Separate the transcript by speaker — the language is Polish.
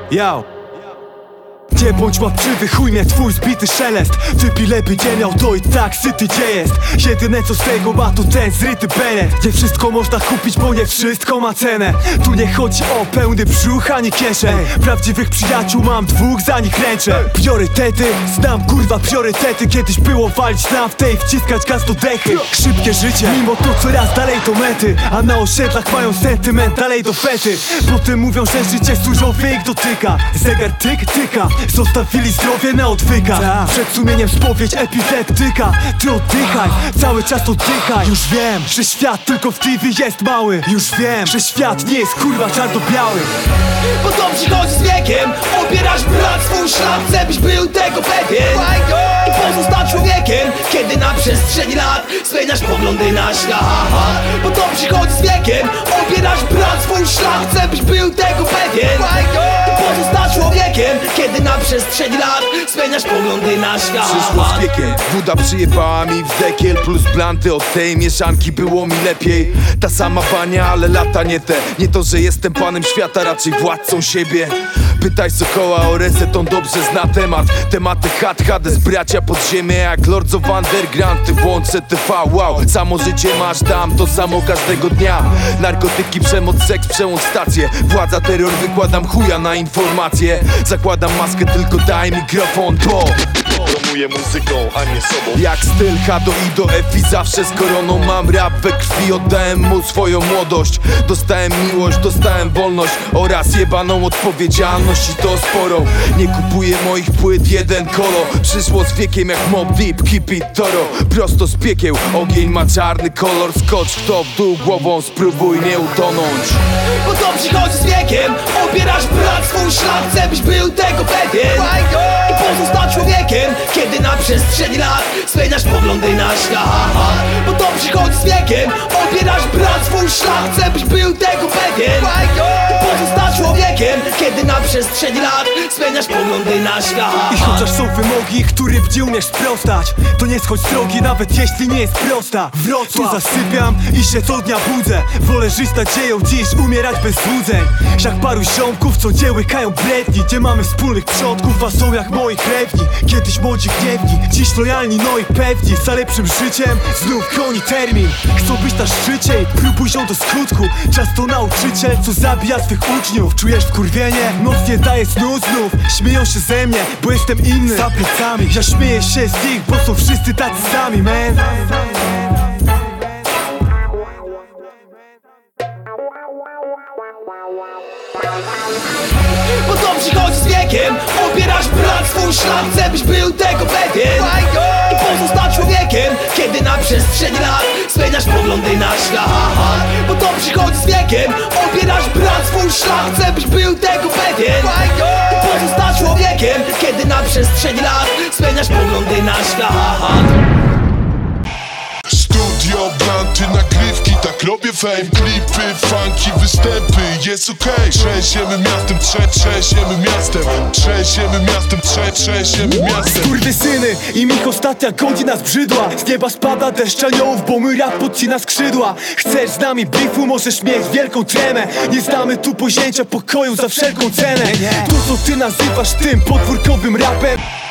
Speaker 1: Yo. Nie bądź łapczywy, chuj mnie twój zbity szelest. Typi lepiej nie miał, to i tak syty gdzie jest. Jedyne co z tego ma to ten zryty belet. Nie wszystko można kupić, bo nie wszystko ma cenę. Tu nie chodzi o pełny brzuch ani kieszeń. Prawdziwych przyjaciół mam dwóch, za nich ręczę. Priorytety, znam kurwa priorytety. Kiedyś było walić na w tej, wciskać gaz do dechy. Szybkie życie, mimo to coraz dalej do mety. A na osiedlach mają sentyment dalej do fety. Potem mówią, że życie surowe ich dotyka. Zegar tyk, tyka. Zostawili zdrowie na odwyka. Przed sumieniem spowiedź epileptyka. Ty oddychaj, cały czas oddychaj. Już wiem, że świat tylko w TV jest mały. Już wiem, że świat nie jest kurwa czarno-biały.
Speaker 2: Bo to przychodzi z wiekiem. Obierasz brat swój szlak, żebyś był tego pewien. I pozostać człowiekiem, kiedy na przestrzeni lat zmieniasz poglądy na świat. Bo to przychodzi z wiekiem. Obierasz brat swój szlak, żebyś był tego pewien. I pozostać człowiekiem, kiedy na przestrzeni lat zmieniasz poglądy na świat.
Speaker 3: Przyszło z wiekiem, woda przyjebała mi w dekiel. Plus blanty, od tej mieszanki było mi lepiej. Ta sama bania, ale lata nie te. Nie to, że jestem panem świata, raczej władcą siebie. Pytaj Sokoła o reset, on dobrze zna temat. Tematy Hades, bracia pod ziemię jak Lords of Underground. Ty włącz TV, wow, samo życie masz tam, to samo każdego dnia. Narkotyki, przemoc, seks, przełącz stację. Władza, terror, wykładam chuja na informacje. Zakładam maskę, tylko daj mikrofon, bo
Speaker 4: promuję muzyką, a nie sobą.
Speaker 3: jak styl H do I do F i zawsze z koroną. Mam rap we krwi, oddałem mu swoją młodość. Dostałem miłość, dostałem wolność oraz jebaną odpowiedzialność i to sporą. Nie kupuję moich płyt jeden kolo. Przyszło z wiekiem jak Mob Deep, Keep It Toro. Prosto z piekieł, ogień ma czarny kolor. Skocz kto w dół głową, spróbuj nie utonąć.
Speaker 2: Bo to przychodzi z wiekiem. Obierasz brat swój szlak, żebyś był tego pewien. I pozostać człowiekiem, kiedy na przestrzeni lat zmieniasz poglądy na świat. Bo to przychodzi z wiekiem. Obierasz brat swój szlak, żebyś był tego pewien. I pozostać człowiekiem, kiedy na przestrzeni lat zmieniasz poglądy na świat.
Speaker 1: I chociaż są wymogi, którym nie umiesz sprostać, to nie schodź z drogi, nawet jeśli nie jest prosta. Tu zasypiam i się co dnia budzę. Wolę żyć nadzieją dziś, umierać bez złudzeń. Jak paru ziomków, co nie łykają bredni. Nie mamy wspólnych przodków, a są jak moi krewni. Kiedyś młodzi gniewni, dziś lojalni, no i pewni. Za lepszym życiem znów goni termin. Chcą być na szczycie i próbują do skutku. Czas to nauczyciel, co zabija swych uczniów. Czujesz wkurwienie? Noc nie daje snu znów. Śmieją się ze mnie, bo jestem inny. Za plecami, ja śmieję się z nich, bo są wszyscy tacy sami, man.
Speaker 2: Bo to przychodzi z wiekiem. Obierasz brat swój szlak, żebyś był tego pewien. I pozostać człowiekiem, kiedy na przestrzeni lat zmieniasz poglądy na świat. Bo to przychodzi z wiekiem. Obierasz brat swój szlak, żebyś był tego pewien. I pozostać człowiekiem, kiedy na przestrzeni lat zmieniasz poglądy na świat.
Speaker 4: Studio, blanty, nagrywki, tak robię fame. Klipy, funky, występy, jest okej. Trzęsiemy miastem, trzęsiemy miastem. Trzęsiemy miastem, trzęsiemy miastem.
Speaker 1: Skurwysyny, i ich ostatnia godzina zbrzydła. Z nieba spada deszcz aniołów, bo mój rap podcina skrzydła. Chcesz z nami bifu, możesz mieć wielką tremę. Nie znamy tu pojęcia pokoju za wszelką cenę. To co ty nazywasz tym podwórkowym rapem,